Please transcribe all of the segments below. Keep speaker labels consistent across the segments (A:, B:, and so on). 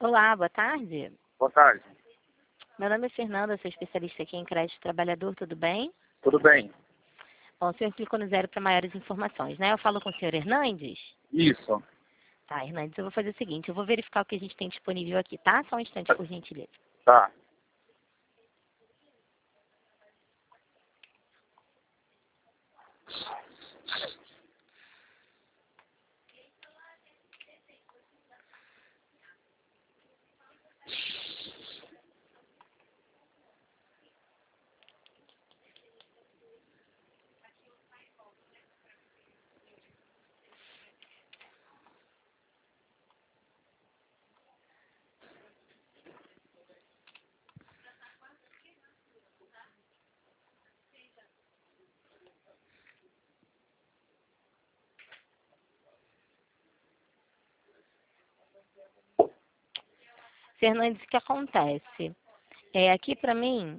A: Olá, boa tarde.
B: Boa tarde.
A: Meu nome é Fernanda, sou especialista aqui em crédito trabalhador, tudo bem?
B: Tudo bem?
A: Bom, o senhor clicou no 0 para maiores informações, né? Eu falo com o senhor Hernandes?
B: Isso.
A: Tá, Hernandes, eu vou fazer o seguinte, eu vou verificar o que a gente tem disponível aqui, tá? Só um instante, por gentileza.
B: Tá.
A: Hernandes, o que acontece? Aqui para mim,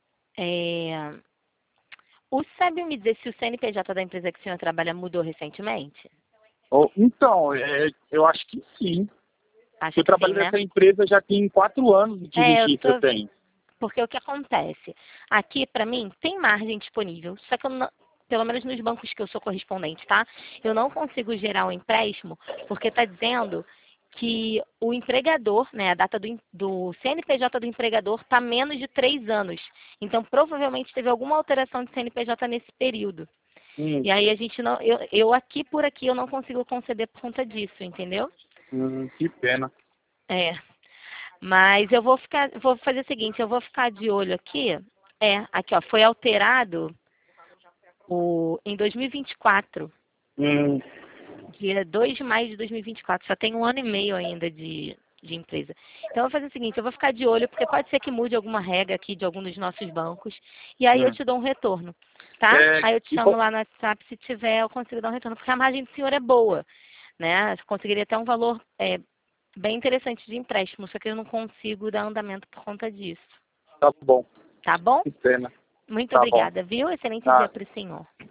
A: é... o sabe me dizer se o CNPJ da empresa que o senhor trabalha mudou recentemente?
B: Então, eu acho que sim.
A: Acho
B: Eu
A: que sim,
B: trabalho
A: né?
B: nessa empresa já tem 4 anos de
A: Eu
B: registro eu
A: tô...
B: tenho.
A: Porque o que acontece? Aqui, para mim, tem margem disponível, só que eu não, pelo menos nos bancos que eu sou correspondente, tá? Eu não consigo gerar um empréstimo, porque está dizendo que o empregador, né, a data do CNPJ do empregador está menos de 3 anos. Então, provavelmente teve alguma alteração de CNPJ nesse período. E aí a gente não, eu aqui por aqui eu não consigo conceder por conta disso, entendeu?
B: Que pena.
A: É. Mas vou fazer o seguinte, eu vou ficar de olho aqui. Aqui ó, foi alterado em 2024,
B: Hum,
A: dia 2 de maio de 2024. Só tem 1 ano e meio ainda de empresa. Então eu vou fazer o seguinte, eu vou ficar de olho, porque pode ser que mude alguma regra aqui de algum dos nossos bancos. E aí eu
B: hum.
A: te dou um retorno, tá? Aí eu te
B: E
A: chamo lá no WhatsApp, se tiver, eu consigo dar um retorno, porque a margem do senhor é boa, né? Você conseguiria até um valor bem interessante de empréstimo, só que eu não consigo dar andamento por conta disso.
B: tá bom.
A: Tá bom?
B: Que pena.
A: Muito
B: Tá bom.
A: obrigada, viu? Excelente dia
B: Tá.
A: para o senhor.